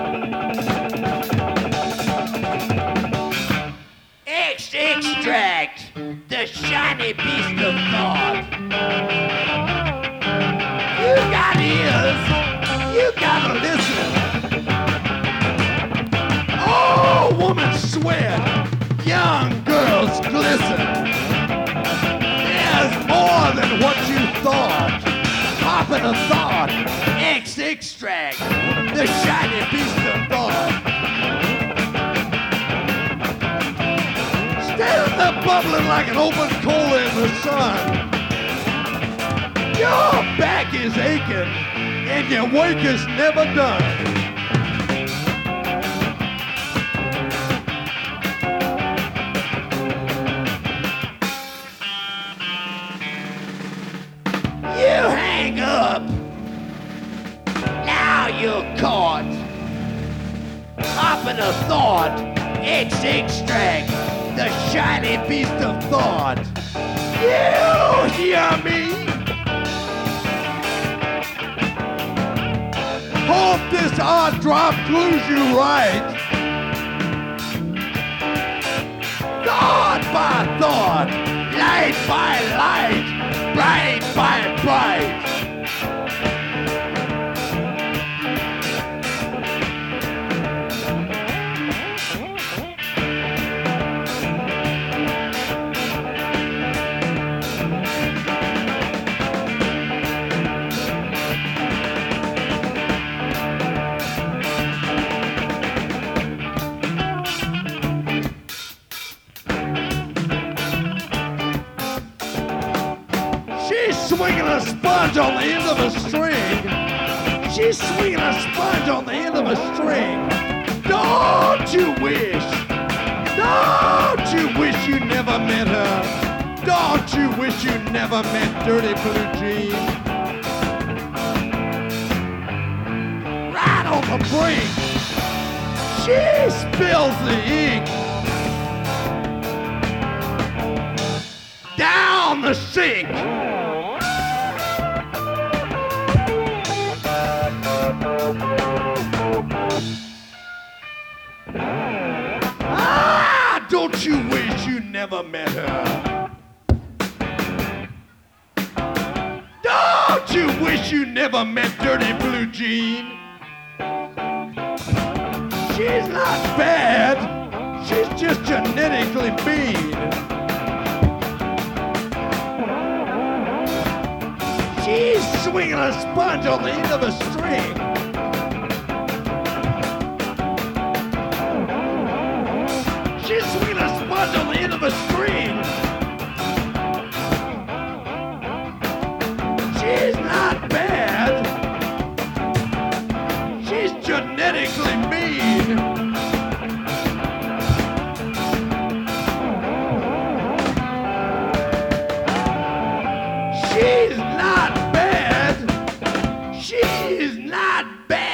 Extract, the shiny beast of thought. You got ears, you gotta listen. Oh, woman sweat, young girls glisten. There's more than what you thought. Popping a thought, extract, the shiny beast of thought. Standing there bubbling like an open cola in the sun. Your back is aching and your wake is never done. You hang up. Now you're caught. Popping a thought, extract, the shiny beast of thought. You hear me? Hope this odd drop clues you right. Thought by thought, light by light, bright by bright. Swinging a sponge on the end of a string. She's swinging a sponge on the end of a string. Don't you wish? Don't you wish you never met her? Don't you wish you never met Dirty Blue Jean? Right on the brink, she spills the ink. Down the sink. Don't you wish you never met her? Don't you wish you never met Dirty Blue Jean? She's not bad, she's just genetically mean. She's swinging a sponge on the end of a string. She's swinging a sponge on the end of a string. She's not bad. She's genetically mean. She's not bad. She's not bad.